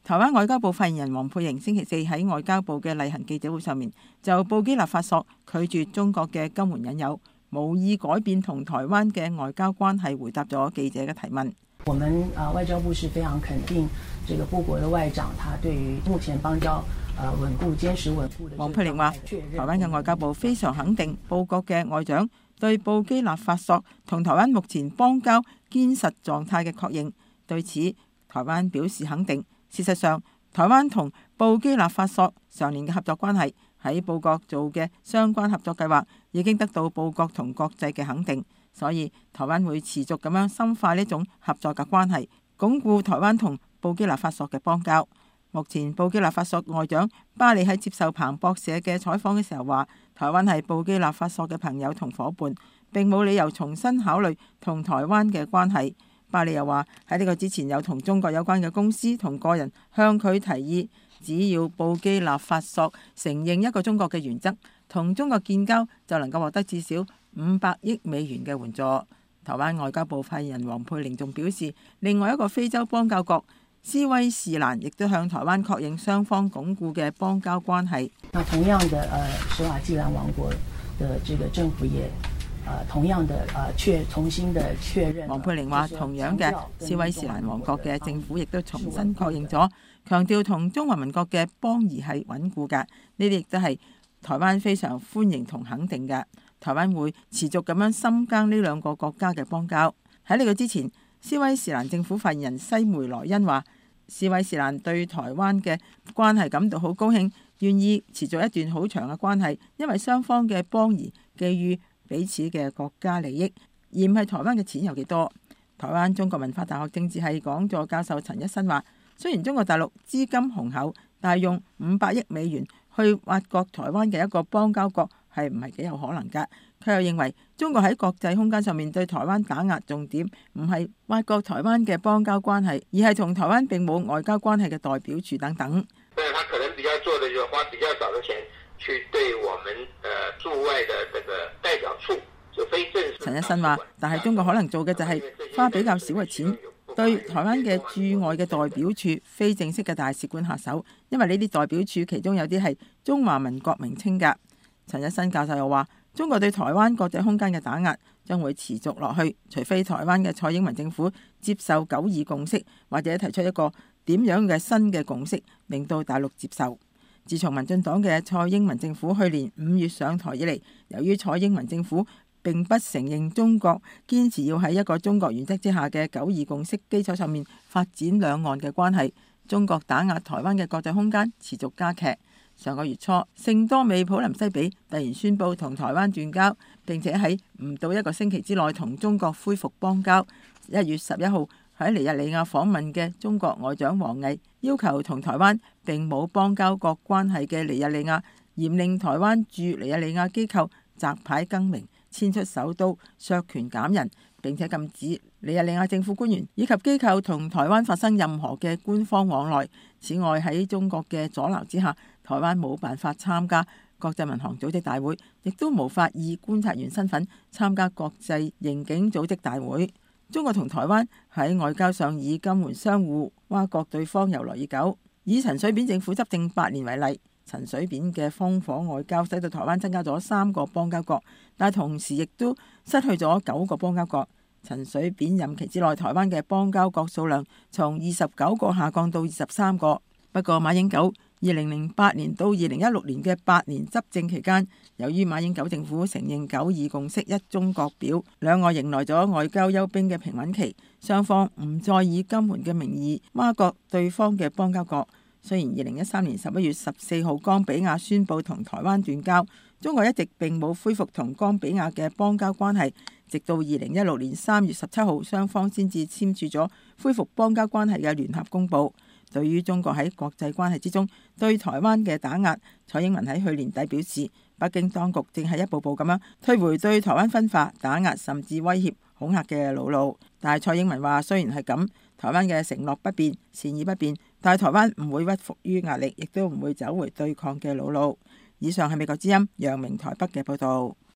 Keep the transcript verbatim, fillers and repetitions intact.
台灣外交部發言人黃佩瑩星期四喺外交部嘅例行記者會上面，就布基納法索拒絕中國嘅金援引誘，無意改變同台灣嘅外交關係，回答咗記者嘅提問。 我們啊外交部是非常肯定這個布國的外長，他對於目前邦交呃穩固、堅實穩固的。 黃佩瑩話：台灣嘅外交部非常肯定布國嘅外長對布基納法索同台灣目前邦交堅實狀態嘅確認，對此台灣表示肯定。事實上，台灣同布基納法索上年嘅合作關係，喺布國做嘅相關合作計劃已經得到布國同國際嘅肯定，所以台灣會持續咁樣深化呢種合作嘅關係，鞏固台灣同布基納法索嘅邦交。目前布基納法索外長巴里喺接受彭博社嘅採訪嘅時候話，台灣係布基納法索嘅朋友同夥伴，並冇理由重新考慮同台灣嘅關係。巴里又話喺呢個之前有同中國有關嘅公司同個人向佢提議，只要布基納法索承認一個中國嘅原則，同中國建交就能夠獲得至少五百億美元嘅援助。台灣外交部發言人黃佩瑩仲表示，另外一個非洲邦交國斯威士蘭亦都向台灣確認雙方鞏固嘅邦交關係。 那同樣的，呃，史瓦濟蘭王國的這個政府也。同樣的誒確重新的確認。 黃佩瑩話：同樣嘅斯威士蘭王國嘅政府亦都重新確認咗，強調同中華民國嘅邦誼係穩固嘅。呢啲亦都係台灣非常歡迎同肯定嘅。台灣會持續咁樣深耕呢兩個國家嘅邦交。喺呢個之前，斯威士蘭政府發言人西梅萊恩話：斯威士蘭對台灣嘅關係感到好高興，願意持續一段好長嘅關係，因為雙方嘅邦誼基於彼此嘅國家利益，而唔係台灣嘅錢有幾多。台灣中國文化大學政治系講座教授陳一新話：雖然中國大陸資金雄厚，但係用五百億美元去挖角台灣嘅一個邦交國係唔係幾有可能㗎？佢又認為中國喺國際空間上面對台灣打壓重點唔係挖角台灣嘅邦交關係，而係同台灣並冇外交關係嘅代表處等等。 但係他可能比較做的就花比較少的錢去對我們誒駐外的這個代表處就非正式。 陳一新話，但係中國可能做嘅就係花比較少嘅錢對台灣嘅駐外嘅代表處、非正式嘅大使館下手，因為呢啲代表處其中有啲係中華民國名稱㗎。陳一新教授又話，中國對台灣國際空間嘅打壓將會持續落去，除非台灣嘅蔡英文政府接受九二共識，或者提出一個點樣嘅新嘅共識，令到大陸接受。自從民進黨嘅蔡英文政府去年五月上台以嚟，由於蔡英文政府並不承認中國，堅持要喺一個中國原則之下嘅九二共識基礎上面發展兩岸嘅關係，中國打壓台灣嘅國際空間持續加劇。上個月初，聖多美普林西比突然宣布同台灣斷交，並且喺唔到一個星期之內同中國恢復邦交。一月十一號喺尼日利亞訪問嘅中國外長王毅要求同台灣並冇邦交國關係嘅尼日利亞嚴令台灣駐尼日利亞機構摘牌更名、遷出首都、削權減人，並且禁止尼日利亞政府官員以及機構同台灣發生任何嘅官方往來。此外，喺中國嘅阻撓之下，台灣冇辦法參加國際民航組織大會，亦都無法以觀察員身份參加國際刑警組織大會。中國同台灣喺外交上以金援相互挖角對方由來已久。以陳水扁政府執政八年為例，陳水扁嘅烽火外交使到台灣增加咗三個邦交國，但同時亦都失去咗九個邦交國。陳水扁任期之內，台灣嘅邦交國數量從二十九個下降到二十三個。不過馬英九二零零八年到二零一六年嘅八年執政期間，由於馬英九政府承認九二共識一中各表，兩岸迎來咗外交休兵嘅平穩期，雙方唔再以金援嘅名義挖角對方嘅邦交國。雖然二零一三年十一月十四號岡比亞宣布同台灣斷交，中國一直並冇恢復同岡比亞嘅邦交關係，直到二零一六年三月十七號，雙方先至簽署咗恢復邦交關係嘅聯合公報。對於中國喺國際關係之中對台灣嘅打壓，蔡英文喺去年底表示，北京當局正係一步步咁樣退回對台灣分化、打壓甚至威脅、恐嚇嘅老路。但係蔡英文話，雖然係咁，台灣嘅承諾不變、善意不變，但係台灣唔會屈服於壓力，亦都唔會走回對抗嘅老路。以上係美國之音楊明台北嘅報導。